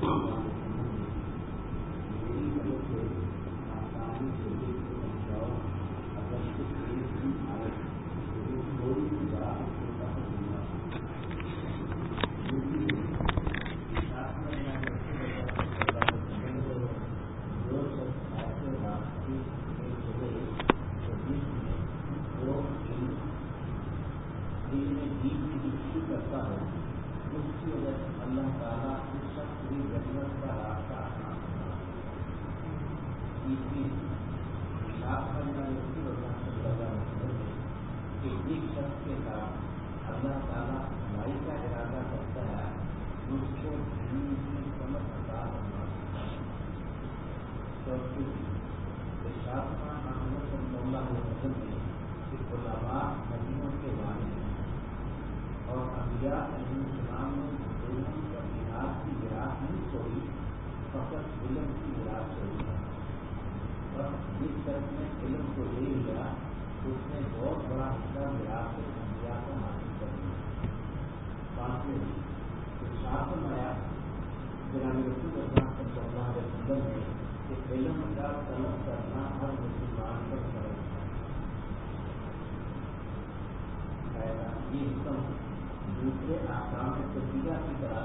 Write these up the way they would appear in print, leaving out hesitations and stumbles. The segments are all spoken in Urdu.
دوسرے احکام تفصیلہ کی طرح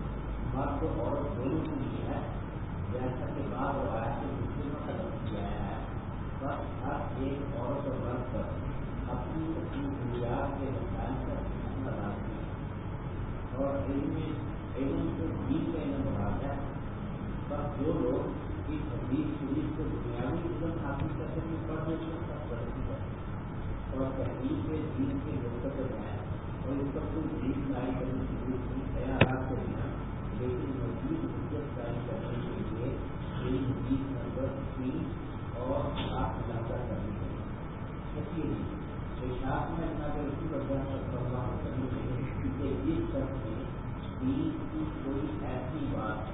مرد اور عورت دونوں کے لیے ہے، جیسا کہ بعض روایت دوسرے میں قدم کیا ہے، بس ہر ایک عورت اور مرد پر اپنی ضروریات کے مسائل کا فیصلہ لازمی ہے، اور علم کو دین کا علم مراد ہے۔ بس جو لوگ اس حدیث شریف کو دنیاوی علم حاصل کرنے کی پڑھ دیتے ہیں سب غلطی ہے اور تحقیق کے دین کے مرتکب ہیں، اور اس پر کوئی دین قائم کرنے کی ضرورت نہیں، خیالات کو بنا، لیکن مزید حجت قائم کرنے کے لیے علم حدیث نمبر 3 اور 7 ملاحظہ کرنی ہے۔ اس لیے ارشاد میں جناب رسول اللہ صلی اللہ علیہ وسلم کہ جس شخص نے دین کی کوئی ایسی بات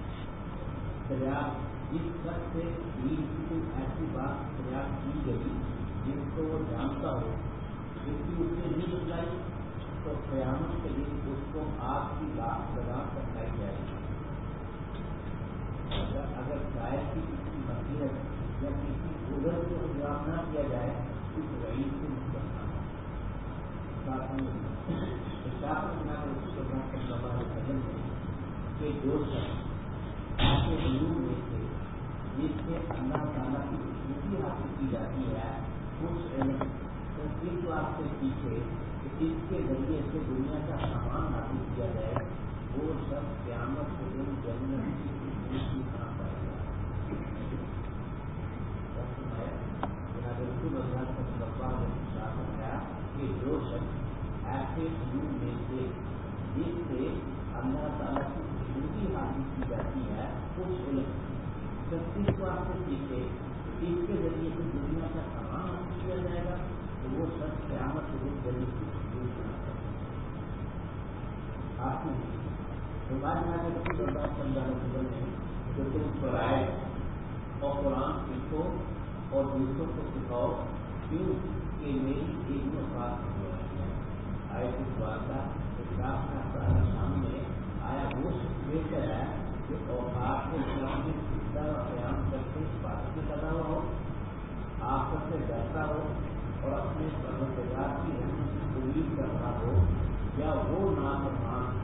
دریافت، جس شخص سے دین کی کوئی ایسی بات دریافت کی گئی جس کو وہ جانتا ہو، جس کی اس نے نہیں بتلائی، تو قیامت کے دن اس کو آگ کی لگا پہنچائی جائے گی۔ اگر شاید کی کسی مصیحت یا کسی ادھر کو جواب نہ کیا جائے اس وعید سے مستثنا ہے۔ کہ جو شخص ایسے علوم میں سے جس سے اللہ تعالیٰ کی خوبصورتی حاصل کی جاتی ہے، اس علم کو اس واسطے سیکھے کہ اس کے ذریعے سے دنیا کا سامان حاصل کیا جائے، وہ شخص قیامت کے دن جنت کی خوبصورتی کہاں پائے گا۔ جناب رسول اللہ صلی اللہ علیہ وسلم نے فرمایا کہ جو شخص ایسے علوم میں سے جس سے اللہ تعالیٰ کی خوبصورتی حاصل کی جاتی ہے، اس علم جب اس واسطے سیکھے اس کے ذریعے سے دنیا کا سامان حاصل کیا جائے گا، تو وہ شخص قیامت کے دن جنت کی خوبصورتی حاصل ہمارے یہاں رسول اللہ صلی اللہ علیہ وسلم نے جو تم پڑھائے اور قرآن سیکھو اور دوسروں کو سکھاؤ، کیوں کہ میری ایک بات ہو رہی ہے۔ آئے اس بات کا سامنے آیا وہ بہتر ہے کہ اوقات کے اسلام میں سیکھتا اور قیام کرتے بات سے لگا ہوا ہو، آخرت سے ڈرتا ہو اور اپنے پروردگار کی رحمت کی امید کر رہا ہو، یا وہ نافرمان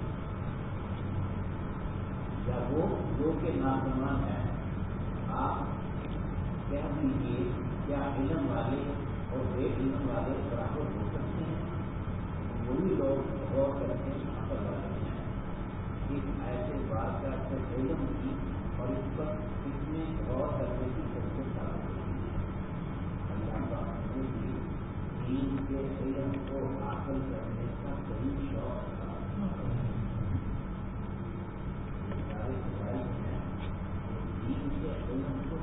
یا وہ جو کہ نافرمان ہے۔ آپ کہہ دیجیے کیا علم والے اور بے علم والے برابر ہو سکتے ہیں؟ وہی لوگ غور کرتے ہیں عقل والے ہیں۔ اس ایسے بات کا اکثر علم کی اور اس پر اس میں غور کرنے کی ضرورت ہے۔ اللہ پاک نے بھی دین کے علم کو حاصل کرنے کا صحیح شوق تھا۔ سارے سوال ہیں دین کے علم کو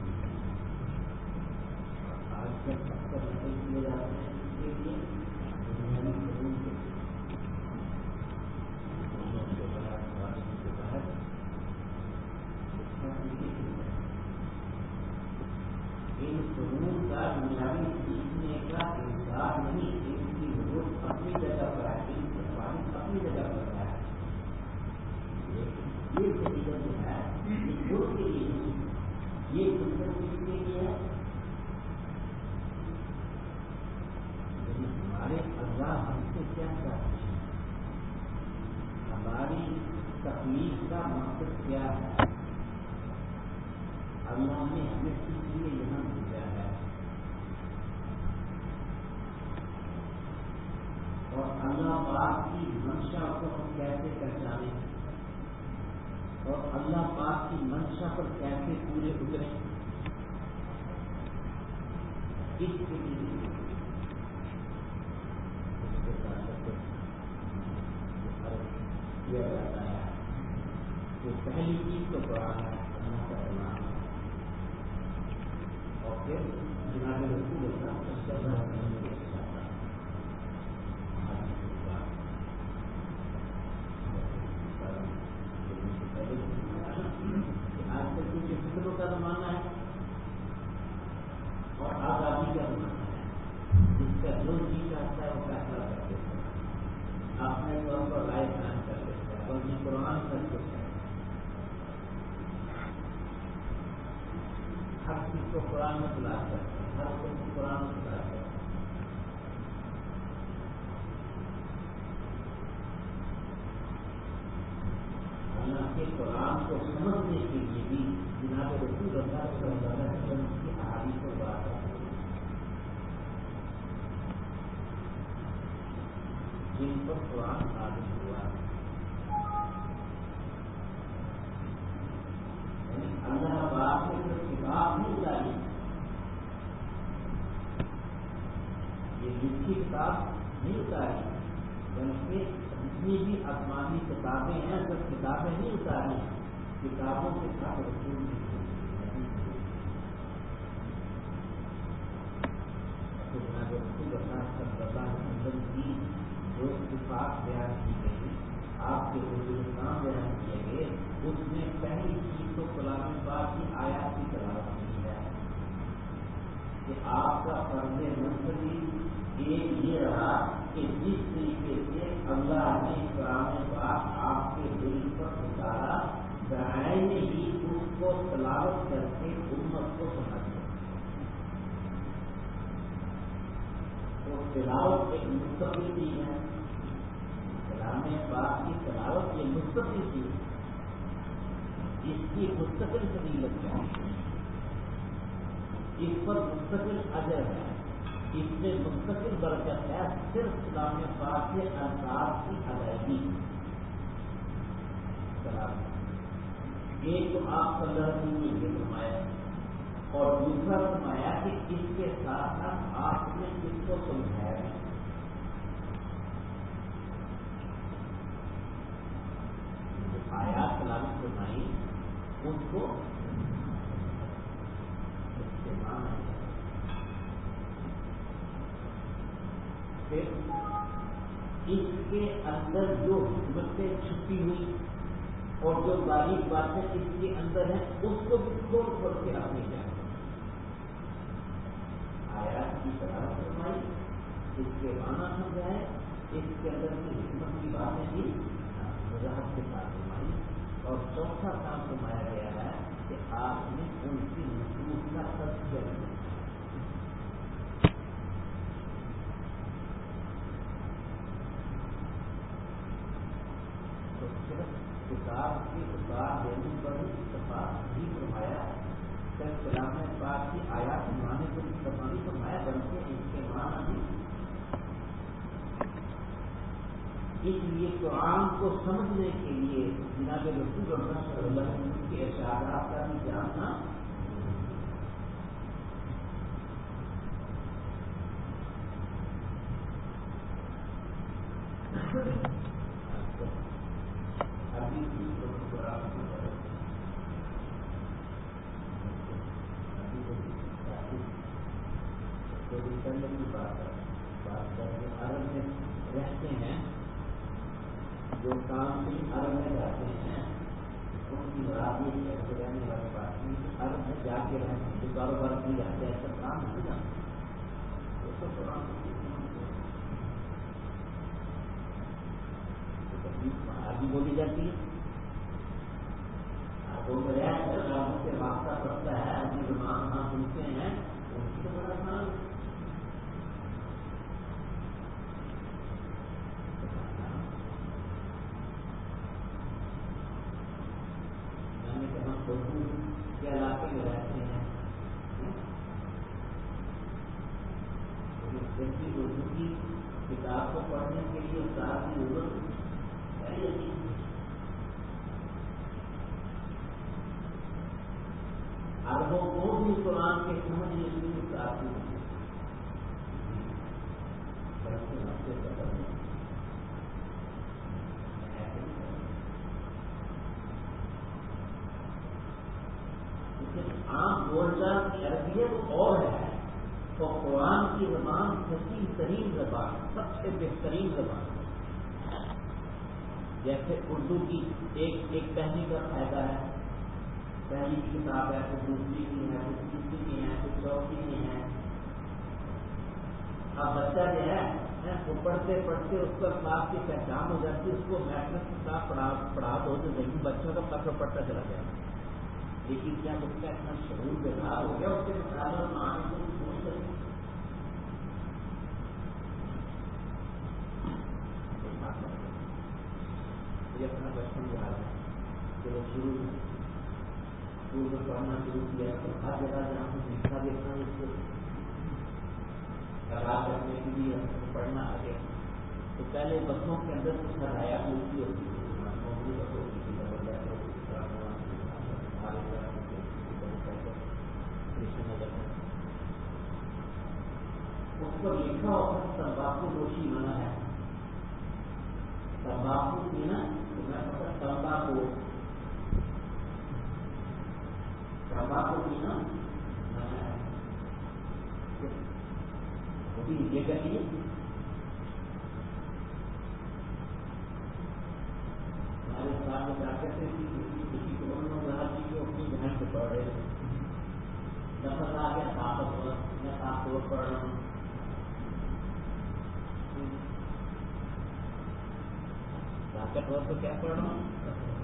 آج تک اکثر نقل کیے جاتے ہیں اس کے لیے دنیاوی علوم کے ان فنون کا دنیاوی سیکھنے کا انکار نہیں، ان کی ضرورت اپنی جگہ پر ہے، ان کی فائدہ اپنی جگہ پر ہے، یہ فضیلت جو ہے یہ خود کے لیے نہیں، یہ فضیلت کس کے لیے ہے؟ ہمارے اللہ ہم سے کیا چاہتے ہیں، ہماری تکلیف کا مقصد کیا ہے؟ اللہ نے ہمیں کس لیے یہاں بھیجا ہے، اور اللہ پاک کی منشا کو ہم کیسے پہچانیں، اور اللہ پاک کی منشا پر کیسے پورے اتریں، اس کے لیے کیا جاتا ہے کہ پہلی چیز تو قرآن ہے، اللہ کا کلام ہے، اور پھر جناب رسول اللہ صلی اللہ علیہ وسلم کے ساتھ آج کل کچھ فکروں کا زمانہ ہے اور آزادی کا زمانہ ہے، جس کا جو جی چاہتا ہے وہ فیصلہ کر دیتا ہے، اپنے طور پر رائے بیان کر دیتا ہے، اور یہ قرآن سب کچھ ہے، ہر چیز کو قرآن میں تلاش کرتے ہیں، ہر چیز کو قرآن میں تلاش کرتے ہیں۔ حالانکہ قرآن کو سمجھنے کے لیے بھی جناب رسول اللہ صلی اللہ علیہ وسلم کی احادیث کو بات کرتے ہیں، جن پر قرآن نازل ہوا ہے، یعنی اللہ پاک نے جو کتاب نہیں اتاری، یہ لکھی کتاب نہیں اتاری، بلکہ جتنی بھی آسمانی کتابیں ہیں سب کتابیں نہیں اتاری، کتابوں کے ساتھ رسول نہیں، جناب رسول اللہ صلی اللہ علیہ وسلم کی جو صفات بیان کی گئی، آپ کے حضور بیان کیے گئے، اس میں پہلی چیز تو کلام پاک کی آیات کی تلاوت کی ہے کہ آپ کا فرض منفرد ایک یہ رہا کہ جس طریقے سے اللہ نے کلام پاک آپ کے دل پر اتارا، دائیں ہی اس کو تلاوت کر کے امت کو سمجھا، وہ تلاوت ایک مستقل چیز ہے، کلام پاک کی تلاوت یہ مستقل چیز ہے، اس کی مستقل فضیلت ہے، اس پر مستقل اجر ہے، اس میں مستقل برکت ہے، صرف کلام پاک کے الفاظ کی ادائیگی، ایک تو آپ صلی اللہ علیہ وسلم نے فرمایا، اور دوسرا فرمایا کہ اس کے ساتھ ساتھ آپ نے اس کو سمجھایا، آیات تلاوت فرمائی اس کو استعمال ہے، پھر اس کے اندر جو حکمتیں چھپی ہوئی اور جو باریک باتیں اس کے اندر ہیں اس کو بھی کھول کھول کے اپنی جائے، آیات کی تلاوت فرمائی، اس کے معنی سمجھائے، اس کے اندر کی حکمت کی باتیں بھی وضاحت کے ساتھ فرمائی، اور چوتھا کام فرمایا گیا ہے کہ آپ نے ان کی نصوص کا تذکرہ کیا، تو صرف کتاب کی اتار دینے پر اتفاق نہیں فرمایا، صرف کلام پاک کی آیات سنانے کو اتفاق نہیں فرمایا، بلکہ اس کے معنی بھی، اس لیے قرآن کو سمجھنے کے لیے جناب رسول اللہ صلی اللہ علیہ وسلم کے ارشادات کا بھی جاننا ابھی کی بات کریں، عرب میں رہتے ہیں، جو کام بھی عرب میں جاتے ہیں ان کی مراد یہ کہتے رہنے والی بات نہیں، عرب میں جا کے رہتے ہیں، جو کاروبار کی جاتے ہیں سب کام نہیں جاتے، اس کو قرآن آدھی بولی جاتی ہے، وہ رہ کر رابطوں سے واسطہ پڑتا ہے اپنی زبان وہاں سنتے ہیں ان کی تو بڑا خان میں نے کہا اردو کے علاقے میں رہتے ہیں اردو کی کتاب کو پڑھنے کے لیے استاد کی ضرورت عربوں کو بھی قرآن کے سمجھنے کے لیے استاد کی عام بول چال کی عربیت اور ہے تو قرآن کی زبان فصیح ترین زبان سب سے بہترین زبان جیسے اردو کی ایک پہلی کا فائدہ ہے پہلی کی کتاب ہے تو دوسری کی ہے تو تیسری کی ہے تو چوتھی کی ہے اب بچہ جو ہے وہ پڑھتے پڑھتے اس پر کلاس کی پہچان ہو جاتی ہے اس کو میٹرک کی کلاس پڑھا دو تو نہیں بچوں کا فخر پڑھتا چلا جائے لیکن کیا اس کا اتنا شعور بیدار ہو گیا اس کے مطابق آنے کو سوچ سکتے یہ اپنا بچپن یاد ہے کہ وہ شروع میں پڑھنا شروع کیا تو ہر جگہ جہاں سے لکھا دیکھنا اس کو آغاز کرنے کے لیے پڑھنا آ گیا تو پہلے بچوں کے اندر کچھ ہدایات ملتی ہوتی تھی اس پر لکھا ہوتا تمباکو نوشی منع ہے تمباکو پینا تمباکو پینا منع ہے وہ بھی یہ کہیے ہمارے ساتھ میں کیا کہتے ہیں کسی کو رہا کہ وہ اپنی بہن سے پڑھ رہے نفس آ گیا طاقتور میں طاقتور پڑھ رہا ہوں طاقتور تو کیا پڑھ رہا ہوں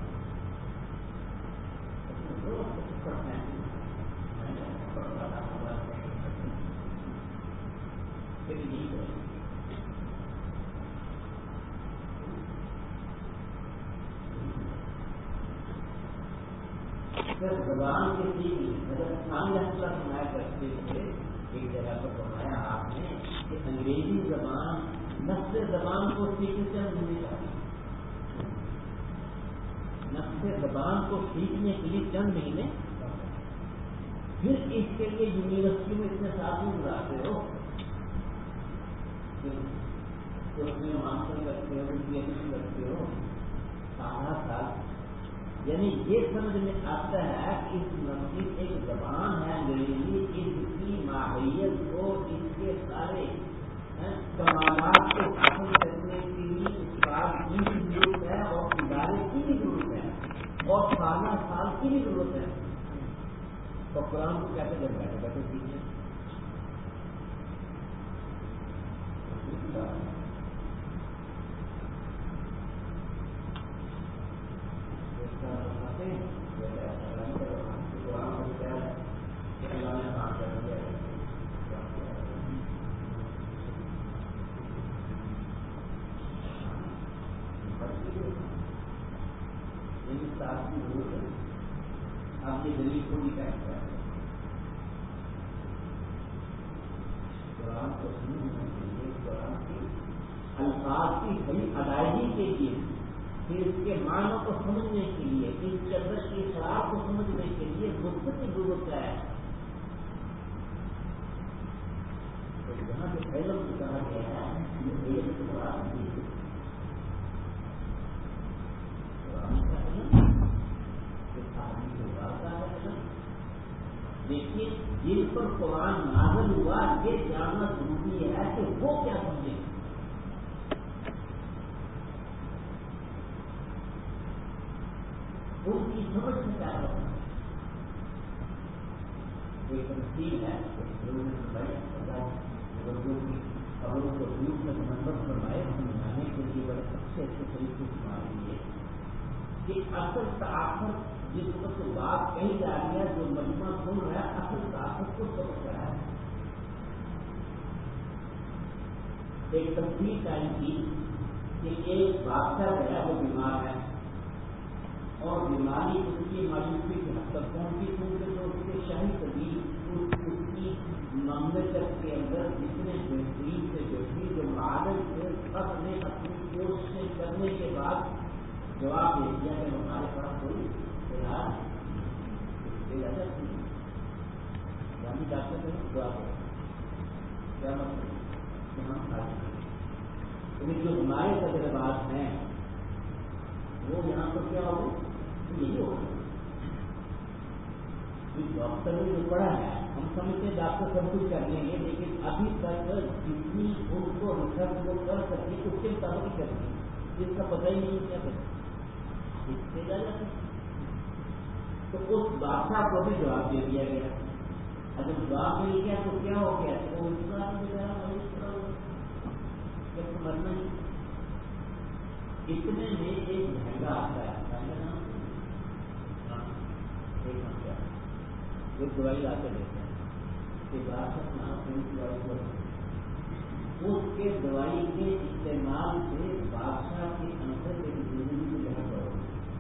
زبان کے سیکھی حضرت ثانی رحمۃ اللہ فرمایا کرتے تھے ایک جگہ پر فرمایا آپ نے کہ انگریزی زبان نفس زبان کو سیکھنے سے نہیں چاہتی نفس زبان کو سیکھنے کے لیے چند مہینے پھر اس کے لیے یونیورسٹی میں اتنے سال بھی گزارتے ہو اس میں ماسٹر کرتے ہو پی ایچ ڈی کرتے ہو 7 سال یعنی یہ سمجھ میں آتا ہے کہ اس مسجد ایک زبان ہے انگریزی اس کی ماہیت کو اس کے سارے کمالات کو حاصل کرنے کے لیے استاد کی بھی ضرورت ہے اور ادارے کی بھی ضرورت ہے اور سال کی بھی ضرورت ہے تو قرآن کو کیسے جب بیٹھے بیٹھے سیکھیں آپ یہ دلیل کو بھی کہتے ہیں قرآن کو سمجھنے کے لیے قرآن کی الفاظ کی صحیح ادائیگی کے لیے پھر اس کے معنی کو سمجھنے کے لیے اس چدر کی شراب کو سمجھنے کے لیے مدت کی ضرورت ہے تو یہاں جو علم کو کہا گیا ہے یہ علم قرآن کی دیکھیے جن پر قرآن نازل ہوا یہ جاننا ضروری ہے کہ وہ کیا سمجھے ان کی سمجھ میں کیا ہوگا ایک تنظیم ہے خبروں کو دور سے منظم فرمائے سمجھانے کے لیے بڑے اچھے طریقے سے معلوم ہے کہ اصل تاثر جس وقت بات کہی جا رہی ہے جو مجمع سن رہا ہے اصل طاقت کو سمجھ رہا ہے. ایک تفصیل ٹائم کی کہ ایک بادشاہ جو ہے وہ بیمار ہے اور بیماری اس کی مایوسی کی حد تک پہنچی کیونکہ جو اس کے شاہی قبیل اس کی مملکت کے اندر جتنے بہترین سے بہترین جو معادل تھے سب نے اپنی کوششیں کرنے کے بعد جواب دے دیا کہ ہمارے پاس کوئی علاج یعنی ڈاکٹر سے جواب دے کیا مطلب کہ ہم لیکن جو ہمارے تجربات ہیں وہ یہاں پر کیا ہو یہی ہوگا. ڈاکٹر نے جو پڑھا ہے ہم سمجھتے ڈاکٹر سب کچھ کر لیں گے لیکن ابھی تک جتنی ان کو ریسرچ وہ کر سکتی اس کے مطابق کرتی جس کا پتہ ہی نہیں کیا کرتے جا جاتے. تو اس بادشاہ کو بھی جواب دے دیا گیا. اگر جواب مل گیا تو کیا ہو گیا وہ مرنا ہی. اتنے میں ایک مہنگا آتا ہے وہ دوائی لا کے دیتے ہیں کہ اس کے دوائی کے استعمال سے بادشاہ کے اندر ایک زندگی کی بہت بڑھ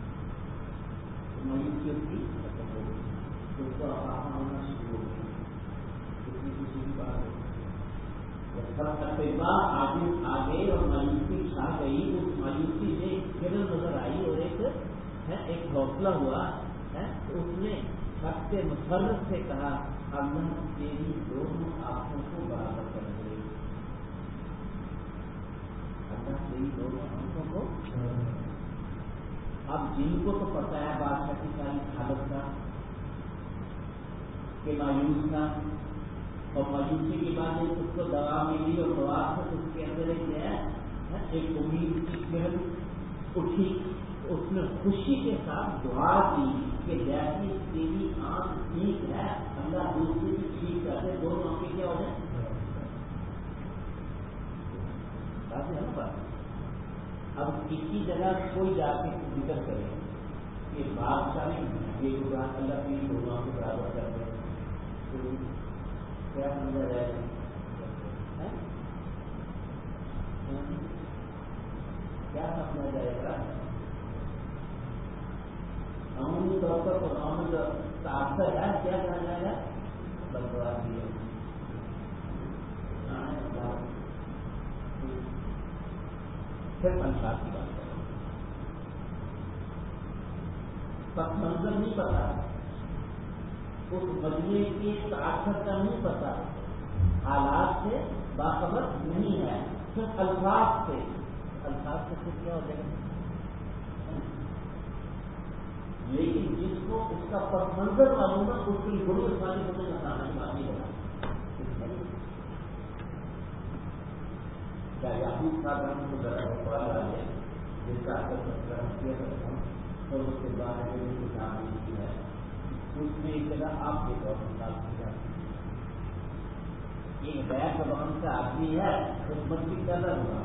مایوسی کی ختم ہو گئی. اس کو آسان ہونا شروع ہو گئی. کسی کسی کی بات ہو آگے اور مایوسی چھا گئی. اس مایوسی سے ایک کرن نظر آئی اور ایک حوصلہ ہوا. اس نے سب سے مسرت سے کہا اللہ تیری دونوں آنکھوں کو برابر کر دے. اللہ تیری دونوں آنکھوں کو. اب جن کو تو پتا ہے بادشاہ کی ساری حالت کا کہ مایوس تھا اور مایوسی کی بات ہے اس کو دوا ملی اور دوا سے اس کے اندر ایک امید کی کرن اٹھی. اس نے خوشی کے ساتھ دعا کی کہ جیسی تیری آنکھ ٹھیک ہے اللہ دوسری بھی ٹھیک کر دے. دونوں آنکھیں کیا ہو جائیں بات ہے نا بات. اب کسی جگہ کوئی جا کے ذکر کرے کہ بادشاہ نے یہ بات اللہ کی دونوں آنکھیں برابر کر دے تو کیا سمجھا جائے گا؟ کیا سمجھا جائے گا؟ عمومی طور پر قرآن جو تاثر ہے کیا کہا جائے گا؟ بدبوادی ہے. پھر انصاف کی بات کریں. پس منظر نہیں پتا اس مجموعے کے تاثر کا نہیں پتا حالات سے باخبر نہیں ہے. صرف الفاظ سے صرف کیا ہو جائے گا. لیکن جس کو اس کا پس منظر معلوم ہے اس کی بڑی آسانی سے بتانا کی بات نہیں بنا. کیا یعقوب صاحب ہم کو ذرا سوال آئے جس کا اثر کیا کرتا ہوں اور اس کے بعد کی تعمیر کی ہے اس میں ایک جگہ آپ کے طور پر بات کی جاتی ہے. ایک غیر زبان کا آدمی ہے اس مسجد کا الگ ہوا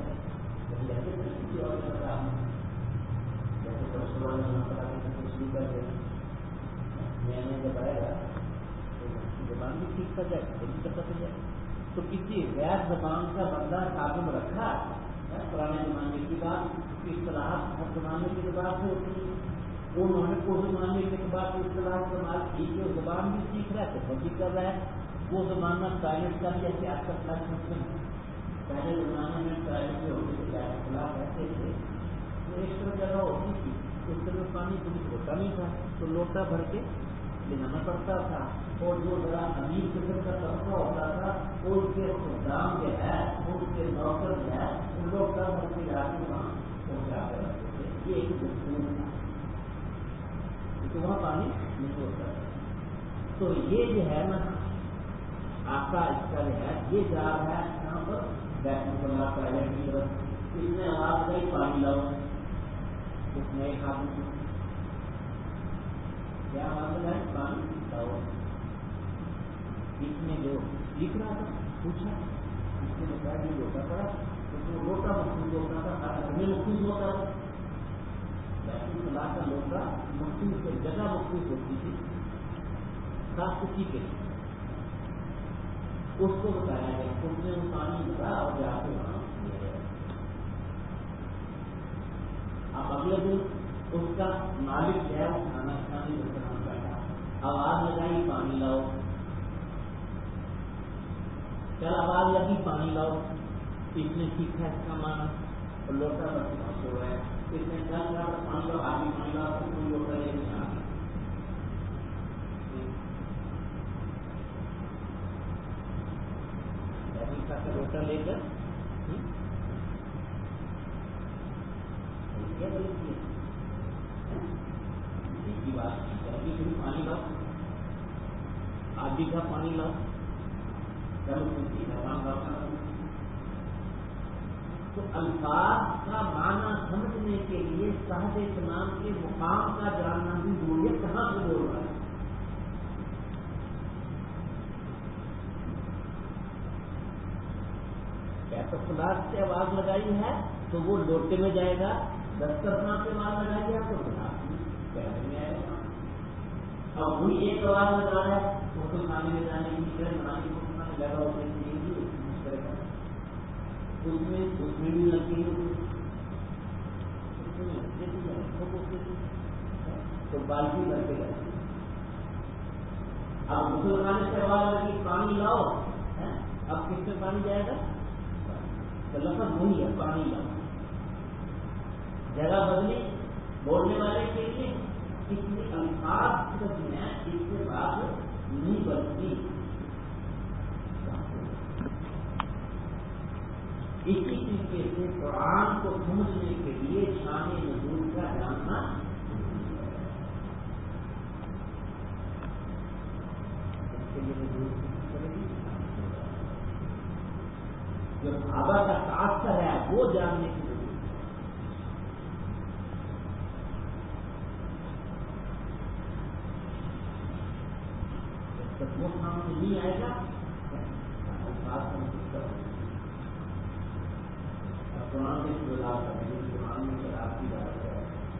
جیسے میں جب آئے گا تو زبان بھی ٹھیک کر جائے گا بھی پتہ جائے. تو کسی غیر زبان کا بندہ قابل رکھا پرانے زمانے کی بات اصطلاحات ہر زمانے کی بات سے ہوتی ہے. انہوں نے اس زمانے کے بعد اصطلاح استعمال کی کہ وہ زبان بھی سیکھ رہا ہے تو بھی کر رہا ہے. وہ زمانہ پرائیویٹ کا بھی ایسے آج تک پہلے زمانے میں پرائیویٹ جو ہوتے تھے اختلاف رہتے تھے تو ایک طرح جگہ ہوتی تھی اس طرح پانی کچھ ہوتا نہیں تھا تو لوٹا بھر کے لے پڑتا تھا. اور جو ذرا امیر قسم کا طبقہ ہوتا تھا ان کے خدام جو ہے ان کے نوکر جو ہے ان لوگ کم بھر کے جا کے وہاں پہنچا کر رکھتے تھے. یہ ایک دستور تھا کیونکہ وہاں پانی نہیں ہوتا. تو یہ جو ہے نا آقا اس کا جو ہے یہ جا رہا ہے یہاں پر بیٹھ اللہ پہلے کی طرف اس نے آواز نہیں پانی لاؤ اس نئے آدمی کیا آواز ہے پانی لاؤ. اس نے جو لکھ رہا تھا پوچھا اس نے بتایا کہ لوٹا پڑا تو وہ لوٹا مخصوص ہوتا تھا ہر گھر میں مخصوص ہوتا تھا. صلاح کا لوٹا کا مخصوص جگہ مخصوص ہوتی تھی صاف ستھری کے لیے، اس کو بتایا گیا، اس نے وہ پانی بھرا اور جا کے وہاں لے گیا۔ اب اگلے دن اس کا مالک ہے وہ کھانا کھانے کے دوران بیٹھا، آواز لگائی پانی لاؤ، چل آواز لگی پانی لاؤ، اس نے سیکھا اس کا مانا اور لوٹا بس ہو رہا ہے، اس نے چل رہا پانی لاؤ، آگے پانی لاؤ، تو کوئی لوٹا لے کے آ گیا۔ لوٹا لے کر کی بات پانی لاؤ، آدھی کا پانی لاؤ، تو الفاظ کا معنی سمجھنے کے لیے صاحب اہتمام کے مقام کا جاننا بھی ضروری ہے، کہاں سے بول رہا ہے۔ تو خلاص سے آواز لگائی ہے تو وہ لوٹے میں جائے گا، دسترخوان پہ آواز لگائی ہے تو خلاص پیارے میں آئے گا، اور وہی ایک آواز لگا رہا ہے اس کو کھانے میں جانے کی بنانے کو کھانے لگا ہونے کے لیے اس میں بھی لگتی ہے تو بالٹی کر کے لگتی ہے۔ اب غسل خانے سے آواز لگی پانی لاؤ، اب کس میں پانی جائے گا؟ لفظ نہیں ہے پانی لاؤ، جگہ بدلی بولنے والے کے لیے کتنے الفاظ میں اس کے بعد نہیں بنتی۔ اسی طریقے سے قرآن کو سمجھنے کے لیے شان نزول کا جاننا اس کے لیے جو صحابہ کا تاثر ہے وہ جاننے کی ضرورت ہے۔ وہ سامنے نہیں آئے گا قرآن میں شروعات کریں گے، قرآن میں شراب کی بات ہے،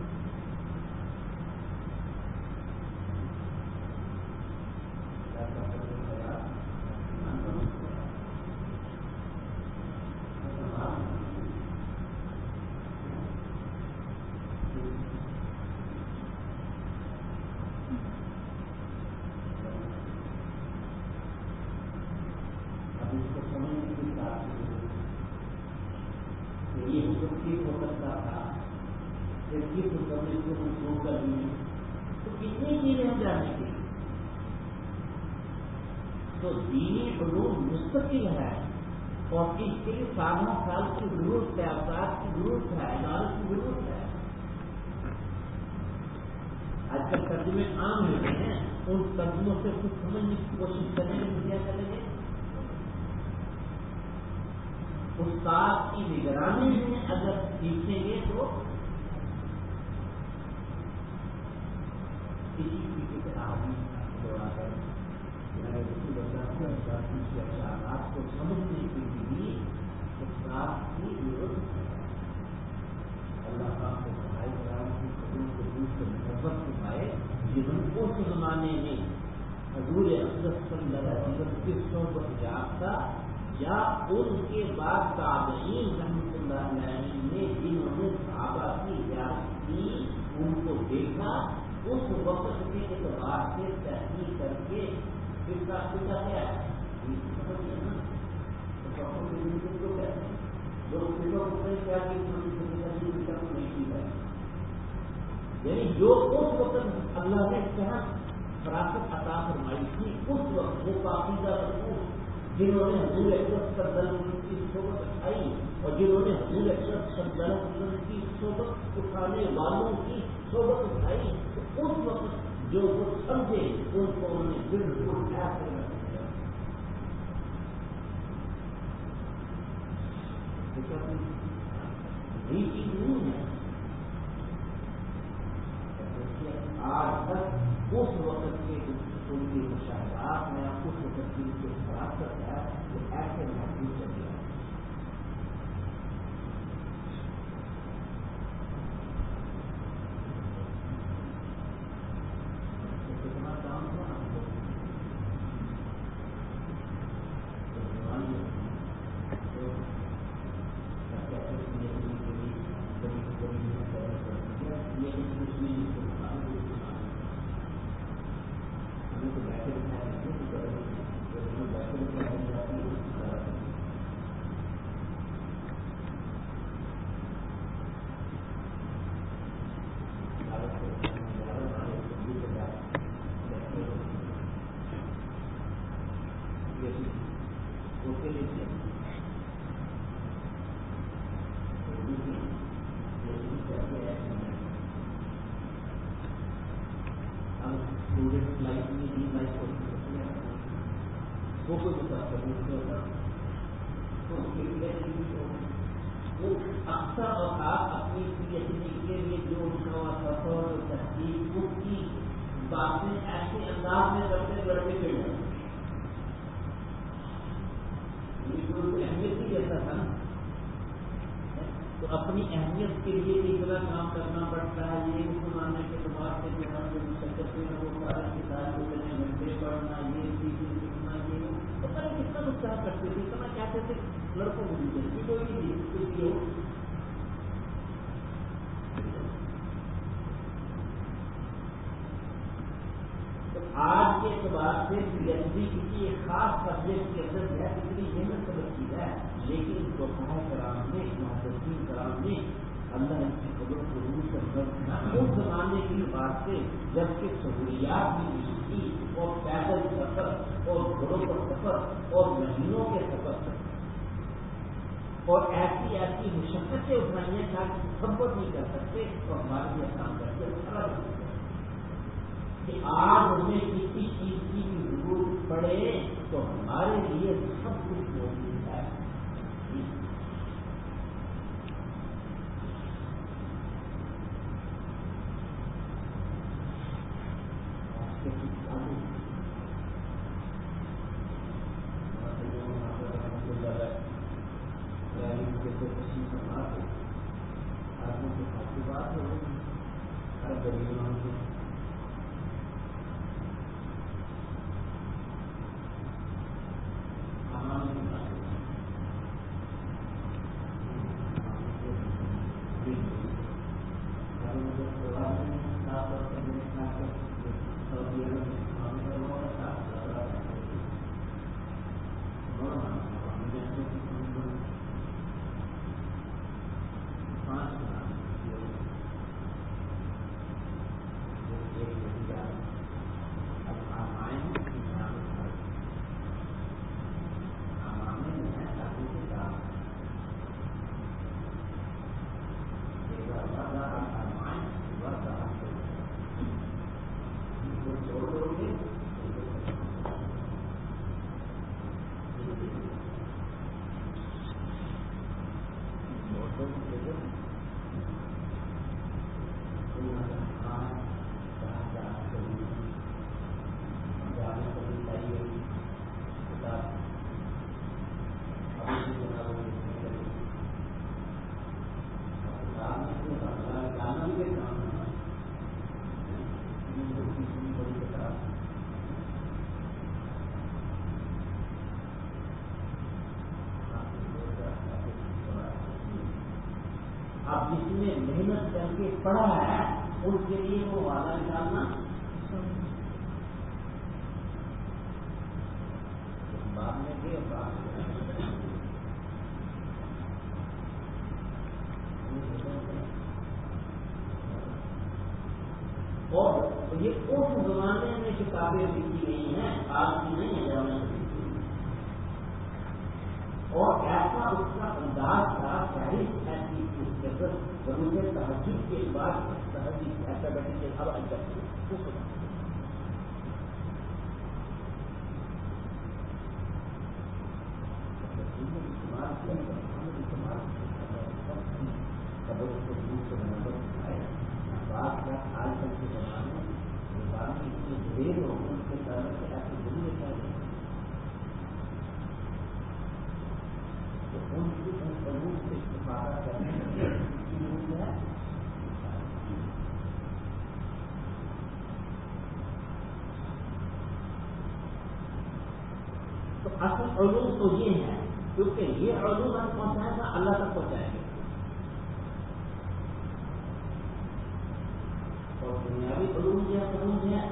اب اس کو سمجھنے کی بات یہ حکم ٹھیک ہو سکتا تھا، پھر کس حکم نے اس کو منسوخ کر دی، تو کتنی چیزیں ہم جاننے کی۔ تو دینی علوم مستقل ہے اور اس کے لیے سالہ سال کی ضرورت ہے، افراد کی ضرورت ہے، عدالت کی ضرورت ہے۔ آج کل ترجمے عام ہوتے ہیں، ان ترجموں سے کچھ سمجھنے کی کوشش کریں گے، کیا کریں گے؟ استاد کی نگرانی میں اگر سیکھیں گے تو کسی طریقے سے آدمی دوڑا کر اشارات کو سمجھنے کے لیے استاد کی ضرورت ہے۔ اللہ پاک کو پڑھائی کرام کی قبول کو دور سے محبت سکھائے، جن کو اس زمانے میں حضور اقدس صلی اللہ علیہ وسلم کی صحبت یافتہ یا ان کے بعد تابعین رحمۃ اللہ علیہ نے جنہوں نے صحابہ کی زیارت کی، ان کو دیکھا، اس وقت کے اعتبار سے تحقیق کر کے اس کا کیا ہے یعنی جو اس وقت اللہ نے کہاں فراست عطا فرمائی تھی، اس وقت وہ پاکیزہ رسول جنہوں نے حضور اکرم صلی اللہ علیہ وسلم کی صحبت اٹھائی اور جنہوں نے حضور اکرم صلی اللہ علیہ وسلم کی صحبت اٹھانے والوں کی صحبت اٹھائی، تو اس وقت جو وہ سمجھے ان کو انہوں نے بالکل ایسے رکھ دیا۔ نئی چیز نہیں ہے، آج تک اس وقت کے ان کی مشاہدات میں اس وقت کی جو فراست ہے وہ ایسے محسوس کر دیا۔ کے لیے ہم اسٹوڈنٹ لائف میں بھی لائف وہ کوئی متاثر نہیں ہوتا تو اس کے لیے وہ اکثر اوقات اپنی پی ایچ ڈی کے لیے جو ان کا سفر تحقیق اس کی باتیں ایسے انداز میں کرتے لڑکے پڑ جاتے اہمیت ہی کیسا تھا نا تو اپنی اہمیت کے لیے اتنا کام کرنا پڑتا ہے یہ مسلمانوں کے اعتبار سے جو ہے جو مشقت ہے وہ سارے کتاب کو گھنٹے پڑھنا یہ چیزیں سیکھنا یہ وہ پتہ کتنا نقصان کرتے تھے اتنا کہتے تھے لڑکوں کو بھی کوئی نہیں کچھ بھی ہو آج کے اعتبار سے پی ایچ ڈی کسی ایک خاص سبجیکٹ کے اندر جو ہے اتنی محنت سمجھ کی ہے لیکن فقہاء کرام نے محدثین کرام نے اللہ کی خبر کو روح کر اس زمانے کی بات سے جب کہ سہولیات بھی نہیں تھی اور پیدل سفر اور گھوڑوں کا سفر اور مہینوں کے سفر اور ایسی ایسی مشقتیں اٹھائی ہیں تاکہ سفر نہیں کر سکتے اور ہمارے لیے کام کر کے اچھا لگ سکتے کہ آج ہمیں کسی چیز کی ضرورت پڑے تو ہمارے لیے سب کچھ موجود ہے اب جس نے محنت کر کے پڑھا ہے ان کے لیے وہ وعدہ نکالنا بعد میں بھی اور یہ اس زمانے میں کتابیں لکھی گئی ہیں آج کی نہیں ہے زمانے میں اور ایسا اس کا انداز تھا فہرست ایسی ضرور تہذیب کے بعد تہذیب ایسا بیٹھے کہ اب قبر کو دور سے نظر اٹھائے بات کا آج کل کے زمانے میں بات اتنے ڈھیر ہو ان کے طرح سے ایسے ضرور چاہیے ان کی ان قانون سے استفادہ کرنے کی ضرورت ہے تو اصل علوم تو یہ ہے کیونکہ یہ علوم ہم پہنچائے گا اللہ تک پہنچائیں گے اور دنیاوی علوم جو ہے قانون جو ہے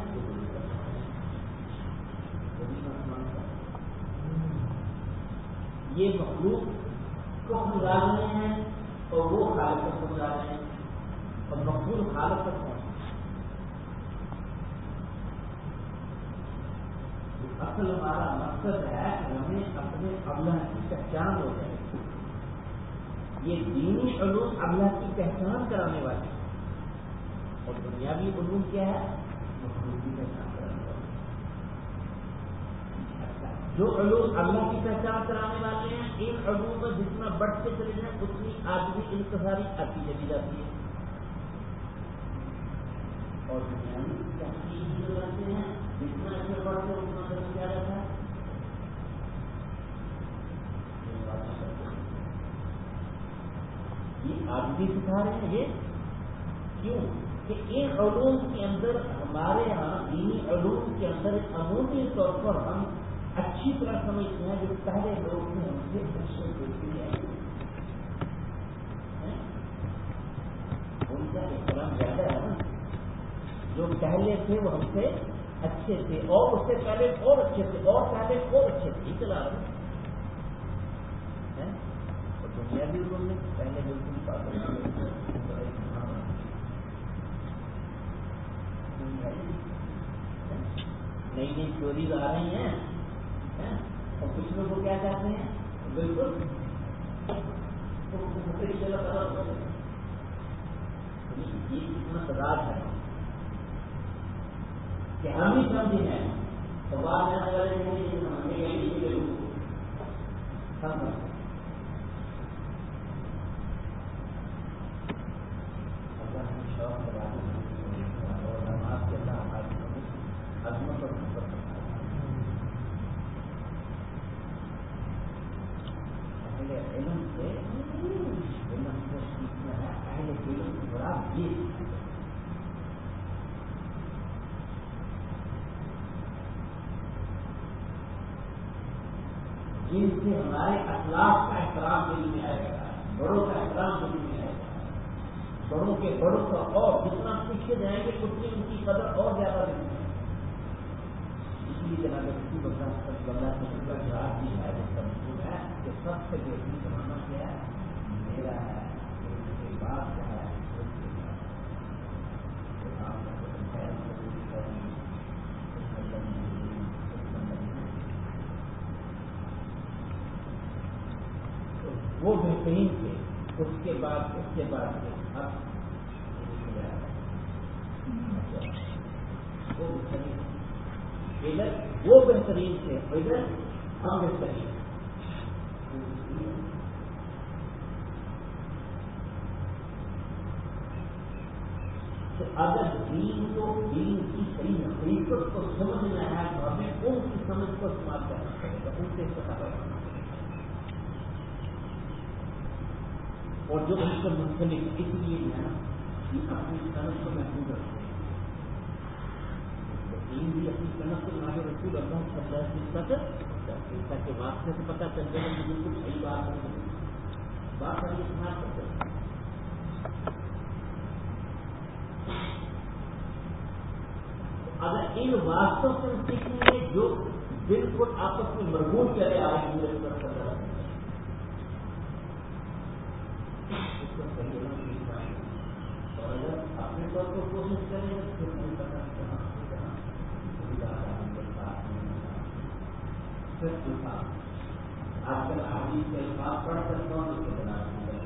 یہ مخلوق کو سمجھا رہے ہیں اور وہ خالق کو سمجھا رہے ہیں اور مخلوق خالق تک پہنچ اصل ہمارا مقصد ہے کہ ہمیں اپنے اللہ کی پہچان ہو جائے. یہ دینی علوم اللہ کی پہچان کرانے والے ہیں اور دنیاوی علوم کیا ہے؟ مخلوق کی پہچان کرانے والے. جو علوم اللہ کی پہچان کرانے والے ہیں ان علوم میں جتنا بڑھتے چلے جائیں اتنی آدمی انتظاری آتی چلی جاتی ہے. اور دنیاوی تحقیق جو رہتے ہیں جتنا اچھے بڑھتے اتنا درد کیا رہتا ہے. یہ آدمی سکھا رہے ہیں. یہ کیوں کہ ان علوم کے اندر ہمارے یہاں دینی علوم کے اندر عمومی طور پر ہم اچھی طرح سمجھتے ہیں جو پہلے لوگ تھے ہم سے اچھے دیکھتے ہیں ان کا احترام زیادہ ہے نا. جو پہلے تھے وہ ہم سے اچھے تھے اور اس سے پہلے اور اچھے تھے اور پہلے اور اچھے تھے. چلا رہے ہیں اور دنیا بھی انہوں نے پہلے بالکل نئی نئی چوریز آ رہی ہیں اور کچھ لوگ کو کیا کہتے ہیں بالکل یہ کتنا تضاد ہے کہ ہم ہی سمجھے ہیں تو بات میں شوق اور نماز کے اللہ عظمت اور اہل علم سے علم کو سیکھنا ہے. اہل علم کی بڑا یہ جن سے ہمارے اخلاق کا احترام دل میں آئے گا, بڑوں کا احترام دل میں آئے گا, بڑوں کے بڑوں کا اور جتنا پیچھے جائیں گے اتنی ان کی قدر اور زیادہ دکھتی ہے. اس لیے جناب رسول اللہ صلی اللہ علیہ وسلم کا جواب بھی ہے جس کا مطلب ہے کہ سب سے بہترین زمانہ کیا ہے میرا ہے اس کے بعد کیا ہے وہ بہترین تھے. اس کے بعد اب ادھر وہ بہترین تھے ادھر ہم بہترین. تو اگر دین کی صحیح حقیقت کو سمجھنا ہے تو ہمیں ان کی سمجھ کو استعمال کرنا پڑے گا, ان سے پتہ کرنا اور جو ان سے مختلف اس لیے ہے کہ اپنی سمجھ کو محفوظ رکھتے ہیں. دین بھی اپنی سمجھ کو ہمارے رسول اللہ صلی اللہ علیہ وسلم تک کے واسطے سے پتہ چل جائے کہ بالکل صحیح بات نہیں بات ہم استعمال کرتے ہیں. اگر ان واستوں سے سیکھیں گے جو بالکل آپس میں مربوط چلے آ رہے ہیں اس کو صحیح علم سیکھ پائیں گے. اور اگر اپنے طور پر کوشش کریں گے تو پھر نہیں پتا آج کل حدیث کے الفاظ پڑھ کر کون اس کو بنا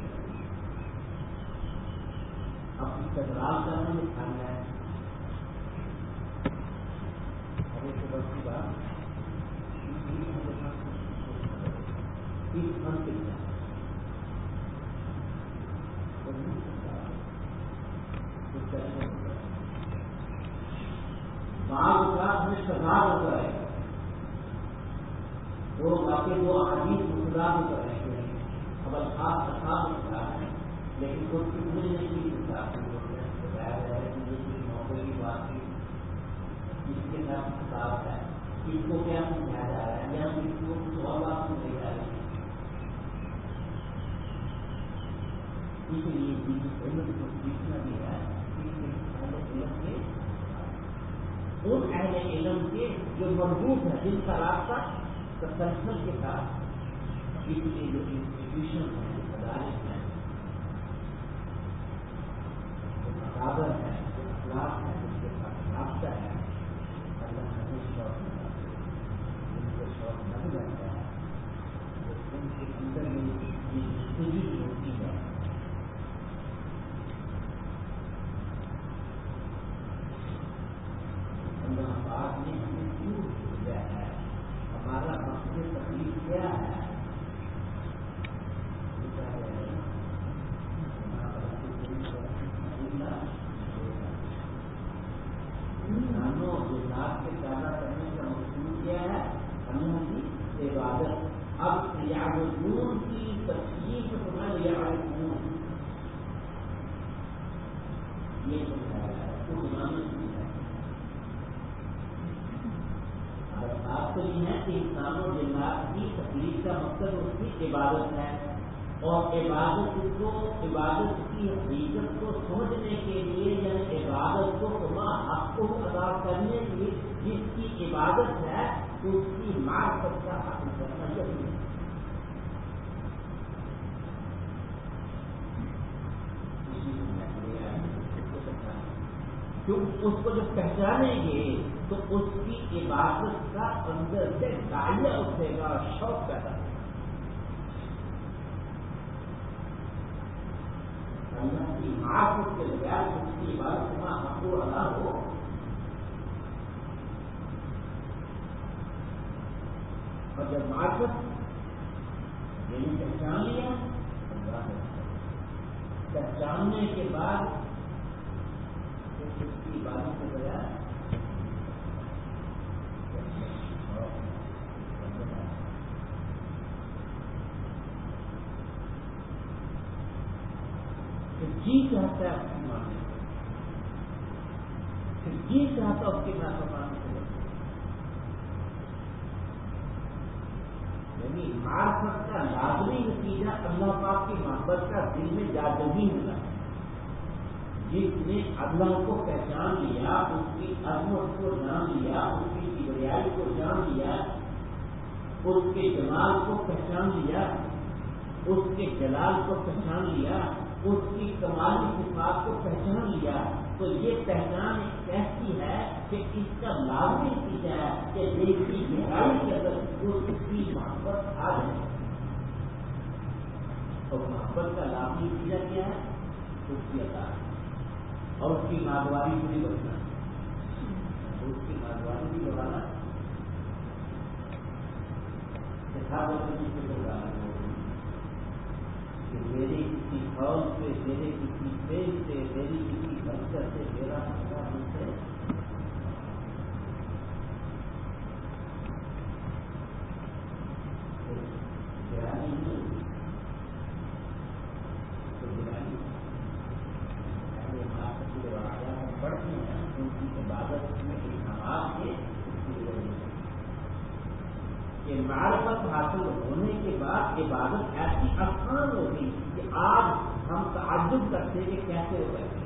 اب اس کا جواب کرنا بھی کھانا ہے. بڑھتی بات میں سزا ہوتا ہے وہ واقعی وہ حدیث مسئلہ بھی کر رہے ہیں. اب الفاظ مسئلہ ہے لیکن وہ کتنے نہیں بتایا جائے کہ موقع کی بات کی جس کے ساتھ کتاب ہے اس کو کیا سمجھایا جا رہا ہے یا اس کو کچھ اور بات سمجھائی جا رہی ہے. اس لیے علم کو سیکھنا بھی ہے ان اہل علم کے جو مربوط ہے جن کا راستہ تسلسل کے ساتھ اس لیے جو انسٹیٹیوشن ہے عدالت ہے جو مقابر ہے جو اخلاق ہے جس کے ساتھ رابطہ ہے اللہ ہمیشہ سے تکلیف کیا ہے؟ انسانوں جنات کے پیدا کرنے کا مقصود کیا ہے؟ اللہ کی عبادت. اب یعبدون کی تفصیل سمجھ یعبدون یہ سمجھایا ہے تو ایمان بات تو یہ ہے کہ انسانوں جنات کی تکلیف کا مقصد اس کی عبادت ہے اور عبادت کی حقیقت کو سمجھنے کے لیے یعنی عبادت کو حق کو ادا کرنے کے لیے جس کی عبادت ہے اس کی معرفت کا حاصل کرنا ضروری ہے. کیونکہ اس کو جب پہچانیں گے تو اس کی عبادت کا اندر سے دائیا اٹھے گا اور شوق پیدا ہوگا. اللہ کی معرفت کے بغیر اس کی عبادت کا حق کو ادا ہو اور جب معرفت یعنی پہچان لیا پہچاننے کے بعد اس کی عبادت کے بغیر جی چاہتا ہے اس کی ماننے جی چاہتا اس کی نافرمانی سے یعنی معرفت کا لازمی نتیجہ اللہ پاک کی محبت کا دل میں جاگزی ہونا ہے. جس نے اللہ کو پہچان لیا اس کی عظمت کو جان لیا اس کی کبریائی کو جان لیا اس کے جمال کو پہچان لیا اس کے جلال کو پہچان لیا اس کی کمالی صفات کو پہچان لیا تو یہ پہچان ایسی ہے کہ اس کا لازمی نتیجہ ہے کہ دل کی گہرائی کے اندر اس کی محبت آ جائے اور محبت کا لازمی نتیجہ کیا ہے اس کی عطا اور اس کی ناگواری پوری بچنا اس کی ناگواری بھی بڑھانا کہ میری کسی قول سے میرے کسی پیج سے میری کسی برکت سے میرا مسئلہ مجھ سے پڑھتے ہیں ان کی عبادت میں انعامات کے کہ معرفت حاصل ہونے کے بعد عبادت ایسی آسان ہوگی کہ آج ہم تعجب کرتے کہ کیسے ہو گئے.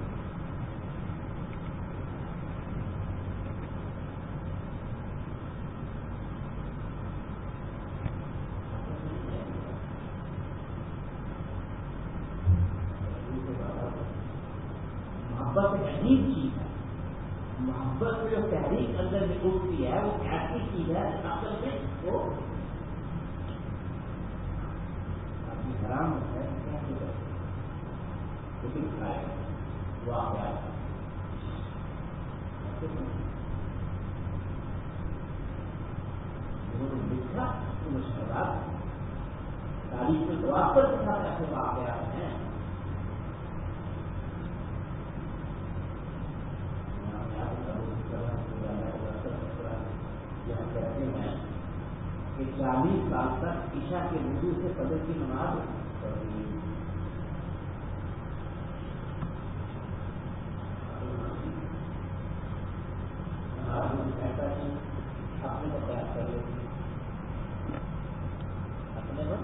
محبت ایک عجیب چیز ہے. محبت میں جو تحریک اندر میں اٹھتی ہے وہ ایسی چیز ہے اصل میں وہ حرام ہے لیکن کھائے وہ آپ انہوں نے لکھا تو مشکلات تاریخ میں دعا پر لکھا ایسے واقعات ہیں. کہتے ہیں کہ 40 سال تک عشاء کے وضو سے فجر کی نماز پڑھی. ایسا کہ اپنے کو تیار کر لیتے اپنے کو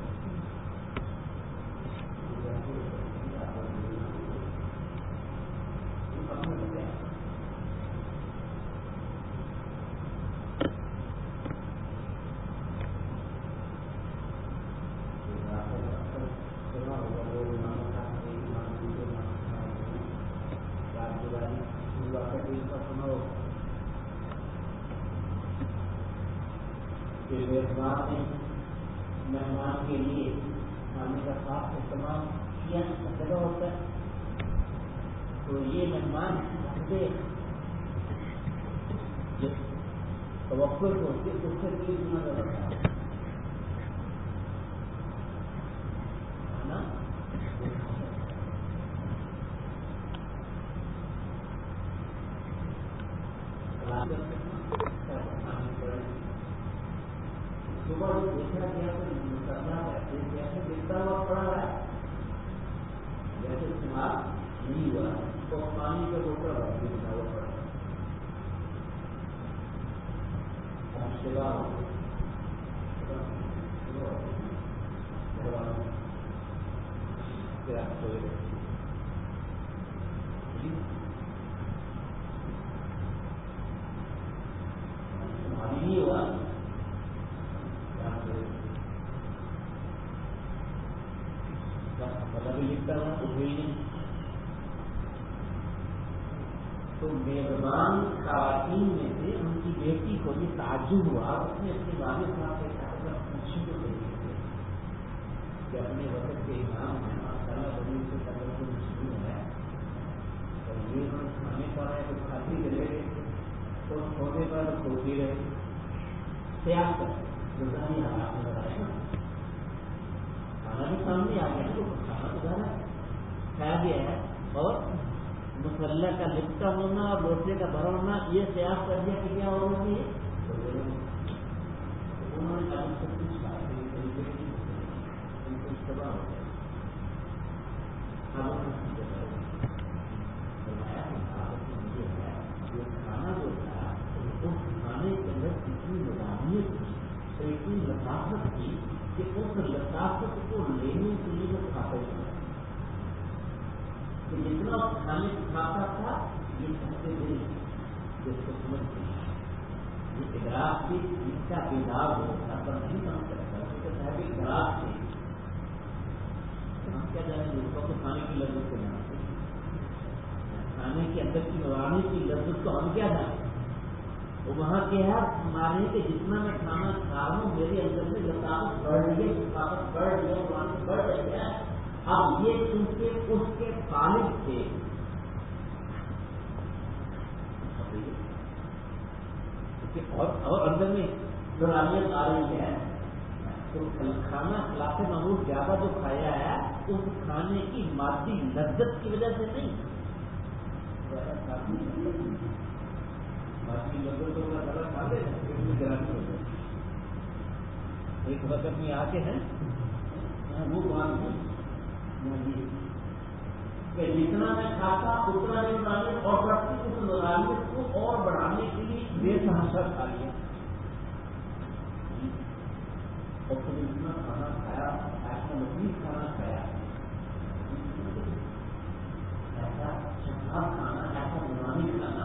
مہمان کے لیے کھانے کا خاص استعمال کیا جگہ ہوتا ہے تو یہ مہمان توقع ہوتی ہے اس سے کوئی سنا جاتا ہے صبح دیکھا گیا تو مسلح جیسے دکھتا ہوا پڑا ہے جیسے استعمال نہیں ہوا تو پانی کا بوتل دکھتا ہوا پڑا نہیں ہوا تو میزبان خواتین میں سے ان کی بیٹی کو بھی تعجب ہوا، اس نے اپنے والد صاحب سے کہا پوچھی تو دیکھے تھے کہ اپنے وقت کے امام ہیں ماشاءاللہ بڑی سے قدر کو مشہور ہے اور یہ ہم کھانے پر ہے تو کھاتی رہے تو کھونے پر کھوتی رہے سیاح کر گزاری حالات نظر آئے نا، کھانا بھی سامنے آ گیا تو کھانا گزارا کھایا گیا ہے اور مسلح کا لپٹا ہونا اور روٹے کا بھرا ہونا یہ سیاح کر دیا کہ کیا ہو رہی ہے انہوں نے سب کچھ تباہ ہو گیا جو کھانا جو تھا اس کھانے کے اندر اتنی نظامیت تھی اتنی لطافت تھی کہ اس لطافت کو لینے کے لیے وہ کھاتے تھے کہ جتنا کھانے کھاتا تھا یہ کھاتے تھے جس کو سمجھتے ہیں یہ ادراک سے جس کا بیدار ہوتا پر نہیں سمجھ سکتا اس کے صاحب ادراک سے ہم کیا جانیں اس کو تو کھانے کی لذت کو جانتے ہیں کھانے کے اندر کی نوانی کی لذت کو ہم کیا جانتے ہیں وہ وہاں کیا ہے ہمارے کہ جتنا میں کھانا کھا رہا ہوں میرے اندر سے لطافت بڑھ رہی ہے ثقافت بڑھ رہی ہے بڑھ رہی ہے اب یہ چونکہ اس کے خالق تھے اور اندر میں نورانیت آ رہی ہے تو کھانا خلاف معمول زیادہ جو کھایا ہے اس کھانے کی مادی لذت کی وجہ سے نہیں مادی لذت تو زیادہ کھا لے گرانی ہو جائے ایک وقت میں آتے ہیں وہ بات نہیں کہ جتنا میں کھاتا اتنا نہیں بڑھانے اور بڑھتی اس نورانیت کو اور بڑھانے کے لیے بے تحاشا کھا لیا اور پھر اتنا کھانا کھایا ایسا مزید کھانا کھایا ایسا شفاف کھانا ایسا نورانی کھانا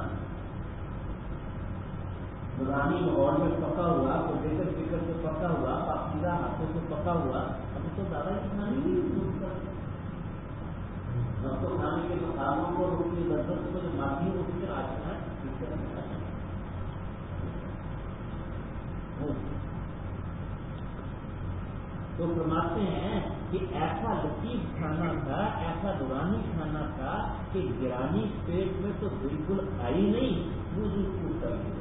نورانی ماحول میں پکا ہوا تو بہتر فکر سے پکا ہوا پاکیزہ ہاتھوں سے پکا ہوا اب تو زیادہ ہی کھانے کی تو کھانے کے مقاموں کو اس کی لذت کو جو مادی اس کے آج ہے تو فرماتے ہیں کہ ایسا لطیف کھانا تھا ایسا نورانی کھانا تھا کہ گرانی پیٹ میں تو بالکل آئی نہیں وہ بالکل کر دیا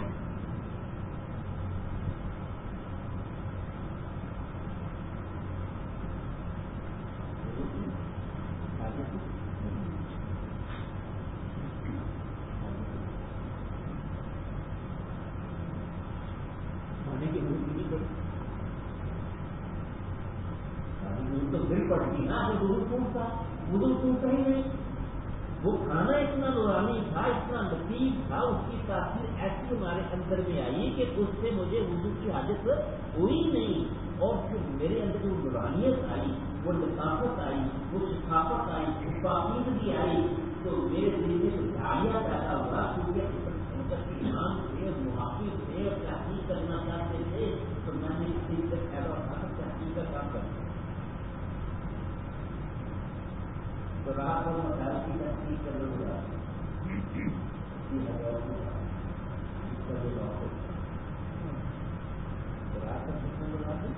تو دل پڑتی نا وضو ٹوٹتا ہی نہیں وہ کھانا اتنا نورانی تھا اتنا لطیف تھا اس کی تاثیر ایسی ہمارے اندر میں آئی کہ اس سے مجھے وضو کی حاجت ہوئی نہیں اور پھر میرے اندر جو نورانیت آئی وہ لطافت آئی وہ ثقافت آئی وہ پاکیزگی آئی تو میرے دل میں تو دھاڑیاں پیدا ہوا کیونکہ ایمان تھے محافظ تھے اور تحقیق کرنا چاہتے تھے تو میں نے اس چیز سے فائدہ اٹھا کر تحقیق کا کام کرتا تو رات کو مسائل کی تحقیق کر لوں گا رات کو کتنے لوگ آتے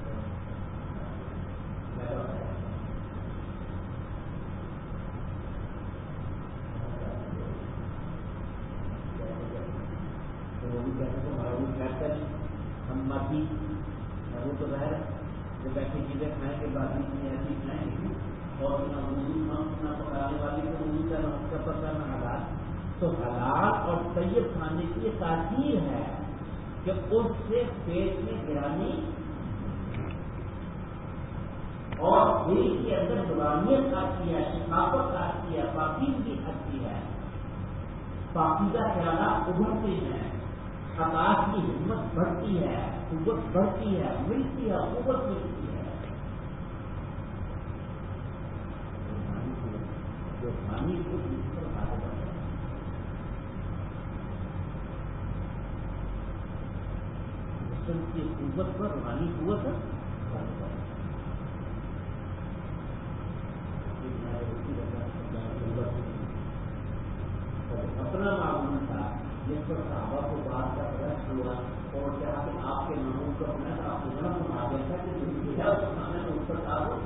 ہم مادی وہ تو ظاہر جب ایسی چیزیں کھائیں گے بادی چیزیں ایسی کھائیں گے اور نہ وضو نہ پکانے والی کو وضو کا نہ پکانا حالات تو حلال اور طیب کھانے کی یہ تاثیر ہے کہ اس سے پیٹ میں گرانی اور دل کے اندر نورانیت آتی ہے، شفافت آتی ہے، پاکیزگی آتی ہے، پاکیزہ خیالات ابھرتے ہیں، آکاش کی ہمت بڑھتی ہے، قوت بڑھتی ہے، ملتی ہے، قوت ملتی ہے. جو پانی کو اس پر حاصل کرتا ہے جسم کی قوت پر روحانی قوت اپنا معمول تھا جس پر صحابہ کو بات کا رشک ہوا اور کیا کہ آپ کے معمول کو اپنا تھا، آپ کو غلط سنا دیا تھا کہ اس پر آپ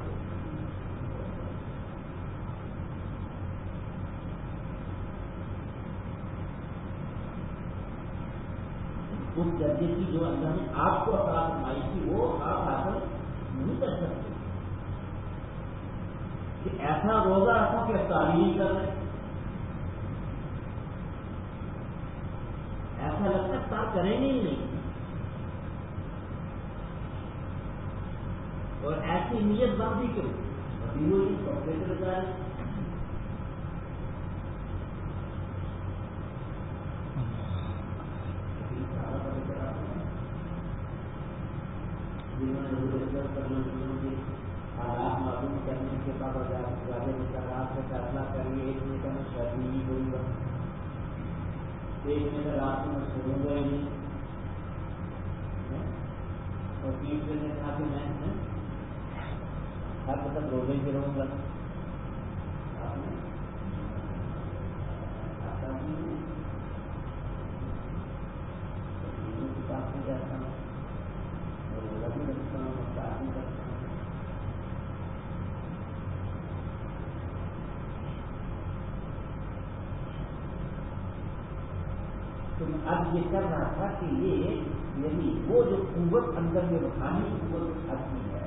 اس درجے کی جو اللہ نے آپ کو عطا فرمائی تھی وہ آپ حاصل نہیں کر سکتے کہ ایسا روزہ رکھو کہ تعلیم کر رہے، ایسا لگتا ہے ساتھ کریں گے ہی نہیں. اور ایسی نیت بندی کیوں ابھی ہوئی کپڑے سے لگائے حالات معلوم کرنے کے بعد زیادہ مقررات سے فیصلہ کریے. ایک منٹ میں شادی ہی ہوئی بس، ایک منٹ رات میں شروع ہوئے نہیں اور تیسرے نے کہا کہ میں ہر وقت روزے کے رہوں گا. کتاب میں جاتا ہوں اور روزہ بھی رکھتا ہوں اور تعلیم کرتا ہوں. تو میں اب یہ کر رہا تھا کہ یہ یعنی وہ جو قوت اندر میں روحانی قوت آتی ہے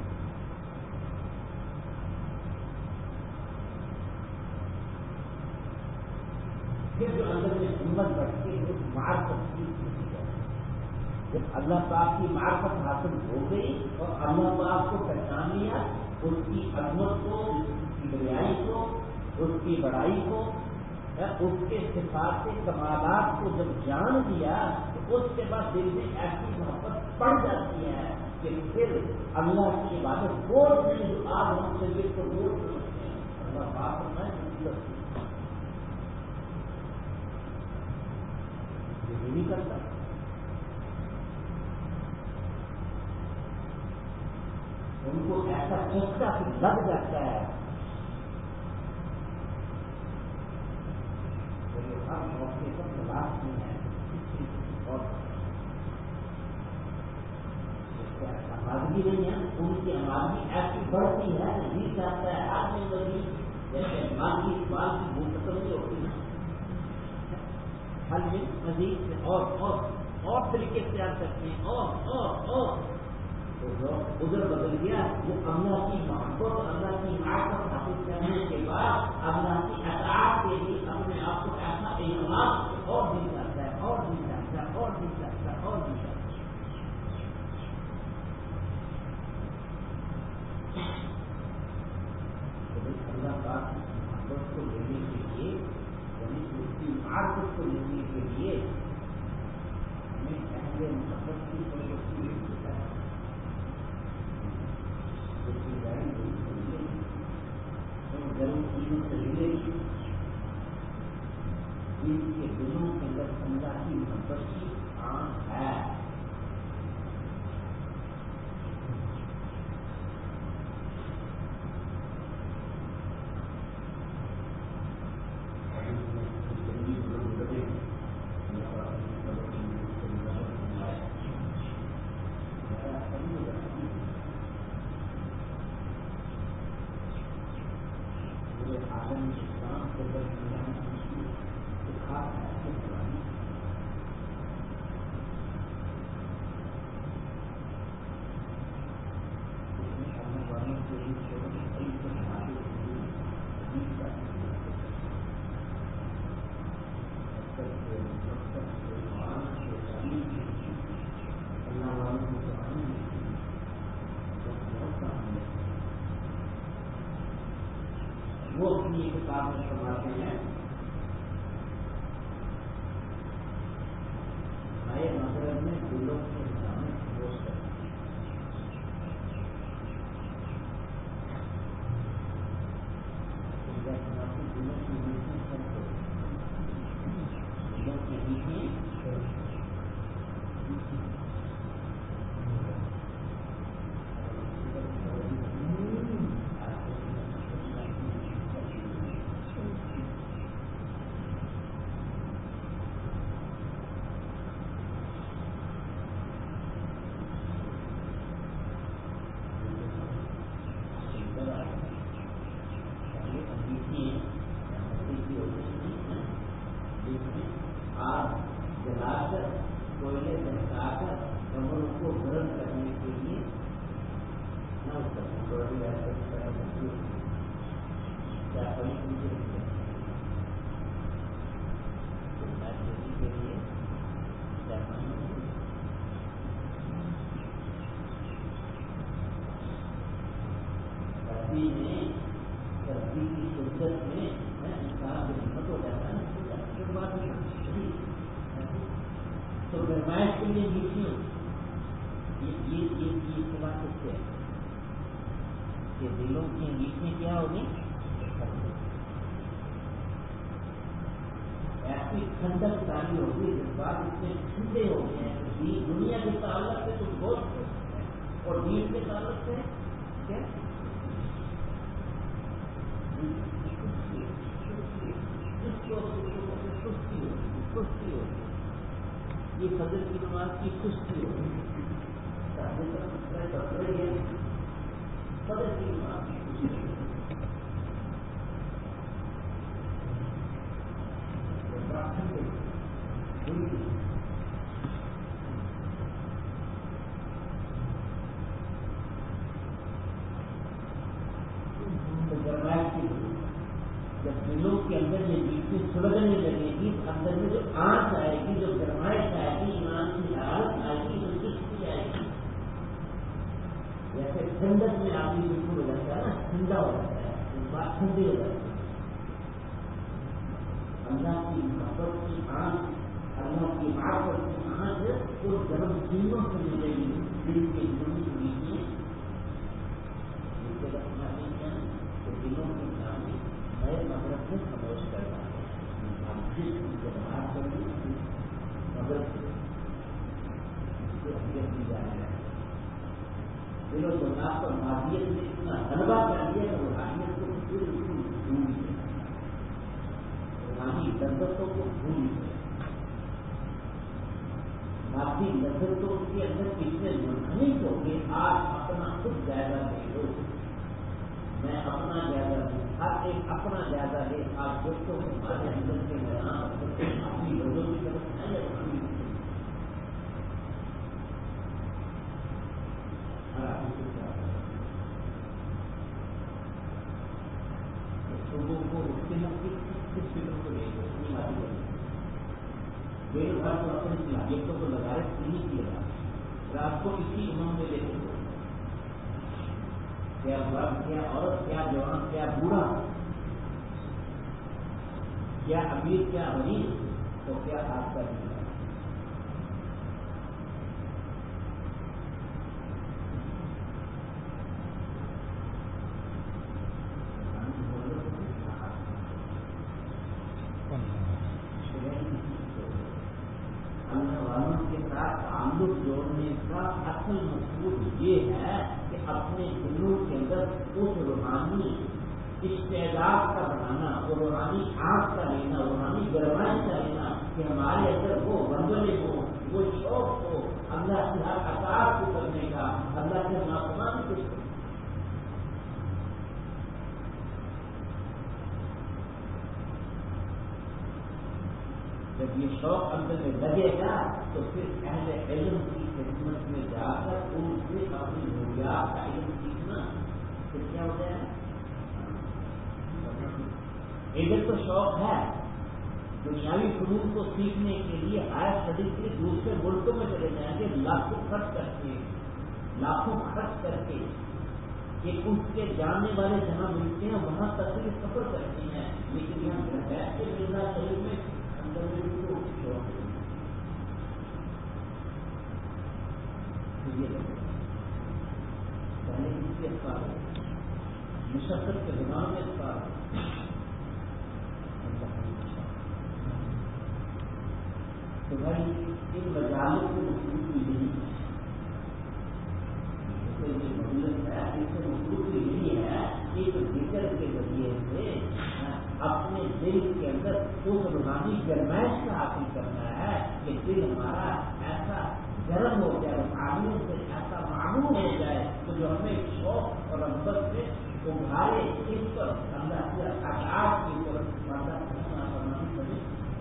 پھر جو اندر میں ہمت بڑھتی ہے اس معرفت کی ہوتی ہے. جب اللہ پاک کی معرفت حاصل ہو گئی اور اللہ پاک کو پہچان لیا، اس کی عظمت کو، اس کی بڑائی کو، اس کی بڑائی کو، اس کے صفات کمالات کو جب جان لیا تو اس کے بعد دل میں ایسی محبت پڑ جاتی ہے کہ پھر اللہ کی عبادت وہ نہیں جو آج ہم شریعت کو روز سمجھتے ہیں. اللہ پاک میں یہ نہیں کرتا. ان کو ایسا چسکا لگ جاتا ہے ہر موقع پر تلاش میں ہے اور آمادگی نہیں ہے. ان کی آمادگی ایسی بڑھتی ہے نہیں چاہتا ہے آدمی بڑی جیسے مال کی بھوک ختم نہیں ہوتی ہے. ہر دن مزید اور طریقے سے آ سکتے ہیں اور تو لوگ ادھر بدل گیا. وہ اللہ کی محبت، اللہ کی معرفت حاصل کرنے کے بعد اللہ کی اطاعت کے لیے اپنے آپ کو ایسا اعتماد اور بھی کرتا ہے اور بھی کرتا ہے اور بھی کرتا ہے اور بھی کرتا ہے. اللہ پاک کی محبت کو لینے کے لیے یعنی اس کی معرفت کو لینے کے لیے ہمیں اہل محبت کی ضرورت ہے. ضرور چیزوں سے ملے گی جن کے دلوں کے اندر اللہ کی محبت کی آنکھ ہے. عالم اسلام کے اندر دنیا میں خاص ہے اپنی یہ کتاب میں فرماتے ہیں نئے مذہب میں دلوں کے انسان خاموش کرتے ہیں. دلوں کی نیتیں سب کو دلوں کی نیتیں دلوں کی نیتیں کیا ہوگی ایسی ٹھنڈک کاری ہوگی جس بات اتنے ٹھنڈے ہو گئے ہیں دنیا کے تعلق سے تو بہت خوش ہے اور دین کے تعلق سے کیا سستی ہوگی یہ فجر کی نماز کی سستی ہوگی فجر کی نماز کی سستی ہوگی جب دلوں کے اندر یہ بیچ سلگنے لگے گی اندر میں جو آنچ آئے گی جو گرمائش آئے گی ایمان کی حالت آئے گی جو سستی آئے گی جیسے ٹھنڈک میں آدمی بالکل ہو جاتا ہے نا ٹھنڈا ہو جاتا ہے بات ٹھنڈی ہو جاتی ہے اللہ کی محبت کی آنکھ اللہ کی معرفت کی آنکھ وہ گرم دلوں سے ملے گی دل کے دلوں کی نیچے رکھنا نہیں تو دلوں کی نامی نئے مغرب سے خاموش کرتا ہے بات کریں مغرب سے اہمیت دی جا رہی ہے دل و دماغ پر مادیت نے اتنا غلبہ کر دیا کہ روحانیت کو بالکل بھول گیا روحانی لذتوں کو بھول گیا مادی لذتوں کے اندر کتنے منحنف ہو کے آج اپنا خود جائزہ لے لو میں اپنا جائزہ لوں ہر ایک اپنا جائزہ لے آپ دوستوں کو ہمارے اندر کے میدان اپنی لوگوں کی طرف نہیں اپنی صبح کو اٹھتے ہیں کس فکر کو لے گئے اتنی بات ہے دیر بھر تو اپنی صلاحیتوں کو لگا رہے نہیں کیے گا رات کو اسی امنگ میں دیکھے گا کیا مرد کیا عورت کیا جوان کیا بوڑھا کیا امیر کیا غریب تو کیا آپ کا نہیں اللہ والوں کے ساتھ تعلق جوڑنے کا اصل مقصود یہ ہے کہ اپنے دلوں کے اندر اس روحانی استعداد کا بنانا وہ روحانی آنکھ کا لینا روحانی گرمائش کا لینا کہ ہمارے اندر وہ بندلے ہو وہ شوق ہو اللہ کی ہر اطاعت کو کرنے کا اللہ کے نافرمانی کو جب یہ شوق اندر میں لگے گا تو پھر اہل علم کی خدمت میں جا کر ان سے اپنی ضروریات کا علم سیکھنا پھر کیا ہو جائے ادھر تو شوق ہے دنیاوی فنون کو سیکھنے کے لیے ہائر اسٹڈیز کے دوسرے ملکوں میں چلے جائیں گے لاکھوں خرچ کر کے کہ اس کے جاننے والے جہاں ملتے ہیں وہاں تقریر سفر کرتے ہیں، لیکن یہاں بیٹھ کے ملنا شریف میں اندر میں بھی تو شوق پہلے اس کے اخبار مشقت کے دماغ میں اخبار تو بھائی ان مجالوں کو مخصوص بھی نہیں ہے، مدلت ہے اس سے مخصوص بھی یہی ہے کہ ایک ذکر کے ذریعے سے اپنے دل کے اندر اس روحانی گرمائش کا حاصل کرنا ہے کہ دل ہمارا ایسا گرم ہو جائے، عامل سے ایسا معمول ہو جائے تو جو ہمیں شوق اور رغبت سے ابھارے اس پر اللہ کی اطاعت کی طرف وعدہ کرنا پڑے،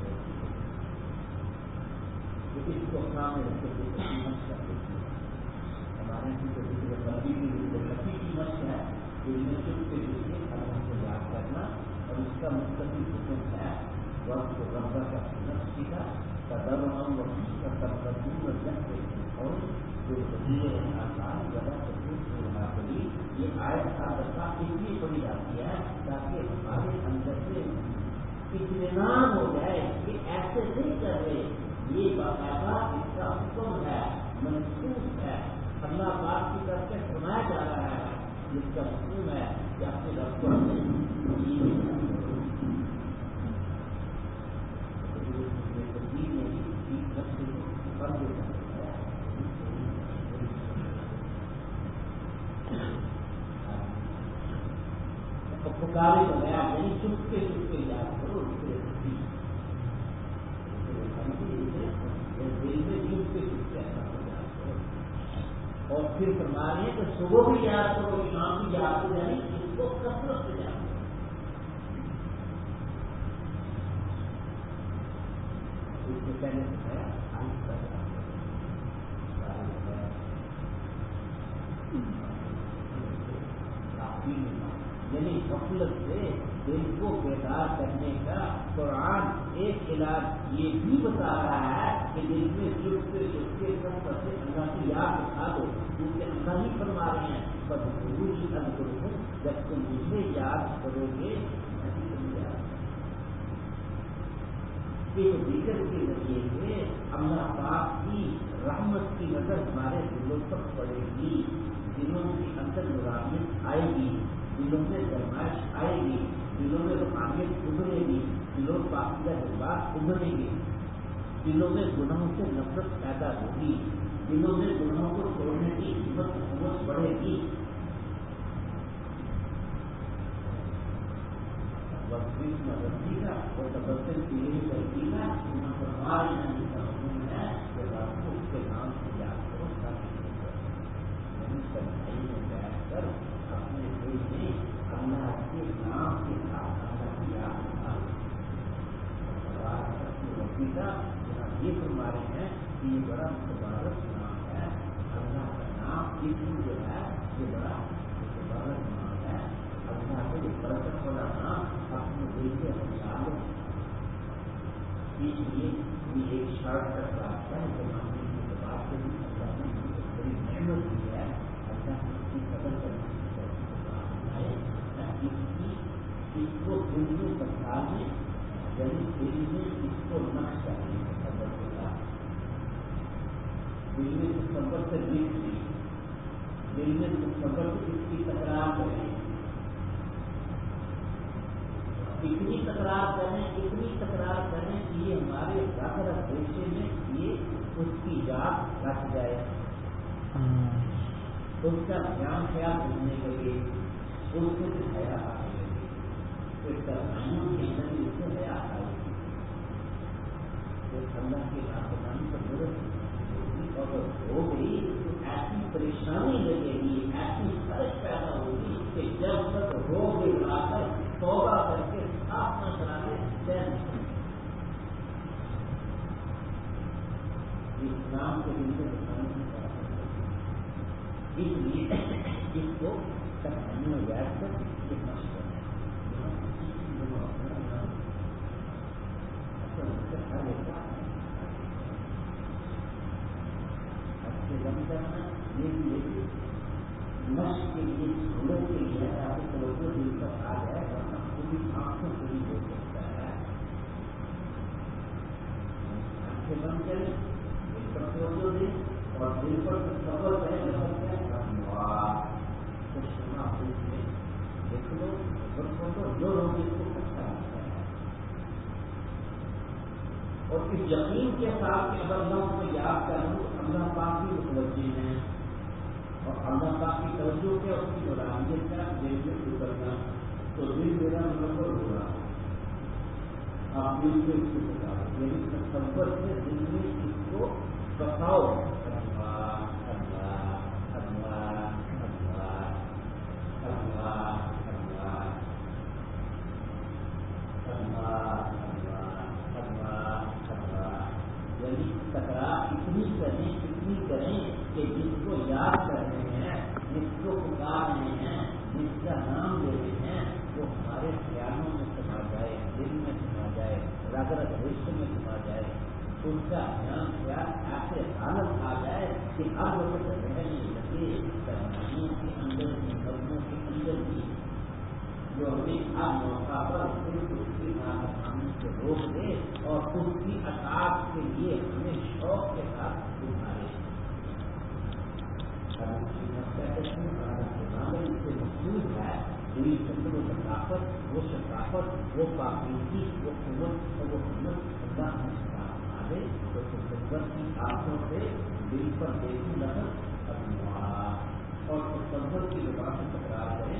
اس کو سامنے رکھتے ہوئے مشق کر دیتی ہے۔ ہمارے کی مشق ہے دل میں چپ کے لیے اللہ کو یاد کرنا، اور اس کا مختلف حکم ہے وقت کو رغبت کا نفس کا قدر اور تقدم اور جو آسان زیادہ کری یہ آیت ہر دفعہ اس لیے پڑھی جاتی ہے تاکہ ہمارے اندر سے اطمینان ہو جائے کہ ایسے نہیں کر رہے، یہ باقاعدہ اس کا حکم ہے، منسوخ ہے، اللہ پاک کی طرف سے سنایا جا رہا ہے، جس کا حکم ہے کہ اپنے رب کو پکارے بغیر نہیں، چپ کے یاد کرو، دل میں چپ کے اللہ کو یاد کرو، اور پھر فرما رہے ہیں کہ صبح بھی یاد کرو، شام بھی یاد کرو، یعنی اس کو کثرت سے یاد کرو۔ اس سے پہلے بتایا یعنی غفلت سے دل کو بیدار کرنے کا قرآن ایک علاج یہ بھی بتا رہا ہے کہ دل میں چپکے اللہ کی یاد اٹھا دو، کیونکہ اللہ ہی فرما رہے ہیں بس ضرور ہی جب تم مجھے یاد کرو گے ذکر کے ذریعے سے اللہ پاک کی رحمت کی نظر ہمارے دلوں پر پڑے گی، دلوں کے اندر نورانیت آئے گی، دلوں میں گرمائش آئے گی، دلوں میں روحانیت ابھرے گی، دلوں پاکیزہ جذبات ابھرے گی، دلوں میں گناہوں سے نفرت پیدا ہوگی، دلوں میں گناہوں کو چھوڑنے کی ہمت بڑھے گی۔ رکھی گا اور تبدل کی یہی کرتی ہے ہمارے حکم ہے کہ آپ کو اس کے نام سے یاد کرو، سچائی میں بیٹھ کر اپنے دل میں اللہ کے نام کے ساتھ اللہ کی یاد رکھیگا۔ یہ فرما رہے ہیں کہ یہ بڑا مبارک نام ہے، اللہ کا نام ذکر جو ہے یہ بڑا مبارک نام ہے، اللہ کے برکت والا نام اپنے دل کے ہتھیار اس لیے یہ ایک شارٹ کٹ راستہ ہے جو ہم نے بات کری، اللہ نے بڑی محنت کی ہے، اللہ نے اس کی قدر کرنے کی ہے اس کو دل میں بتانے، یعنی دل میں اس کو نقش کرنے کا قدر ہوگا، دل میں تصور سے لکھ لی، دل میں تصور سے اس کی تکرار کریں، اتنی تکرار کریں کہ یہ ہمارے ذاکر پیشے میں یہ اس کی یاد رکھ جائے، اس کا دھیان خیال ہونے لگے، اس سے حیا آنے لگے، پھر ترجمہ کے اندر اس سے حیا آئے گی، پھر اللہ کی نافرمانی پر ضرورت ہوگی، اور ہو گئی تو ایسی پریشانی لگے گی، ایسی فرق پیدا ہوگی کہ جب تک رو گڑا کر توبہ کر کے صاف نہ کرانے چین اسلام کے دل سے بتانے کی بات ہے، اس لیے اس کو تکانی میں بیٹھ کر یہ مشق کرنا اچھے دم کرنا یہ بھی مشق کے لیے سہولت کے لیے تاکہ توجہ دل پر آ جائے ورنہ پوری آنکھوں سے بھی ہو سکتا ہے. آنکھیں بند کریں, دل پر توجہ دیں اور دل پر صبر کریں. تو سنا دیکھ لو تو جو لوگ اس کو اچھا لگتا ہے اور اس یقین کے ساتھ کہ اگر میں اس کو یاد کروں تو اللہ پاک بھی متوجہ ہیں اور اللہ پاک کی توجہ کے اس کی مرادیت کا دل میں اترنا تو دل میرا منور ہو رہا ہے. آپ دل سے اس کو بتا یعنی تصور سے دل میں اس کو بتاؤ. کریں کہ جس کو یاد کر رہے ہیں, جس کو پکار رہے ہیں, جس کا نام لے رہے ہیں وہ ہمارے خیالوں میں سما جائے, دل میں سما جائے, رگ رگ رشت میں سما جائے. اس کا دھیان خیال ایسے حالت آ جائے کہ ہر وقت رہنے لگے کہانیوں کے اندر کی قدموں کے اندر بھی جو ہمیں ہر موقع پر صرف اس کی نافرمانی سے روک دے اور اس کی اطاعت کے لیے ہمیں شوق کے ساتھ ابھارے. سے مقصود ہے پوری چندر و ثقافت وہ پاکیزگی وہ قوت اور وہ ہمت اللہ ہمیں سکھا دے تو تصور کی آنکھوں سے دل پر دیکھی لفظ اللہ اور تصور کی زبان سے تکرار کرے